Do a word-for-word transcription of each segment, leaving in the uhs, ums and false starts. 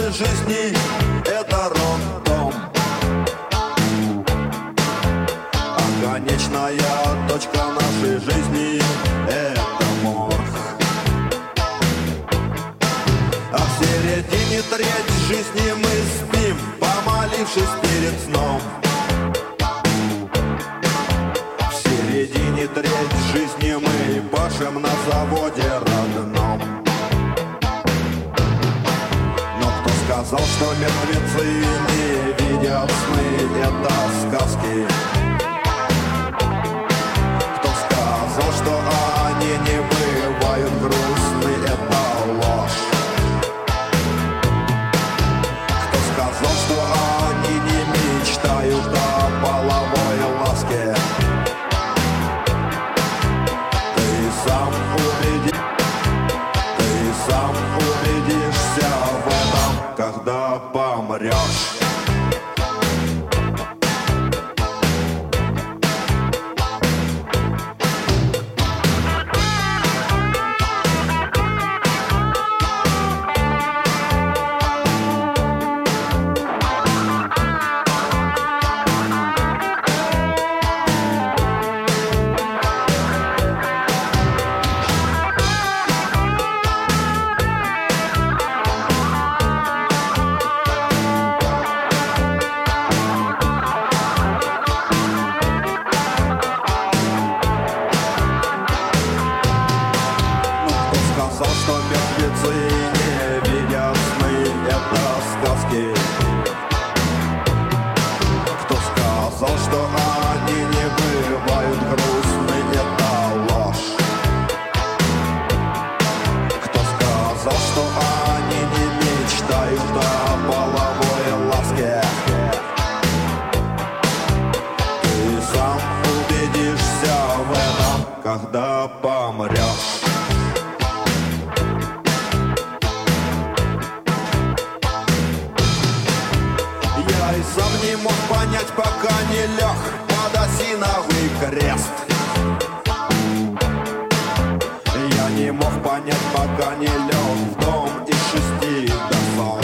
нашей жизни это роддом, а конечная точка нашей жизни это морг. А в середине треть жизни мы спим, помолившись перед сном. В середине треть жизни мы пашем на заводе родном. Но кто сказал, что мертвецы не видят сны, это сказки? Кто сказал, что они не бывают грустны, это ложь? Кто сказал, что они не мечтают о половой ласке? Ты сам увидишь, ты сам убедишься в этом, когда помрешь. Сказал, что мертвецы не видят сны, это сказки. Кто сказал, что они не бывают грустны, это ложь. Кто сказал, что они не мечтают о половой ласке? Ты сам убедишься в этом, когда помрешь. Я и сам не мог понять, пока не лег под осиновый крест. Я не мог понять, пока не лег в дом из шести досок.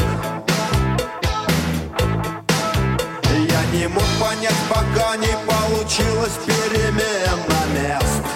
Я не мог понять, пока не получилась перемена мест.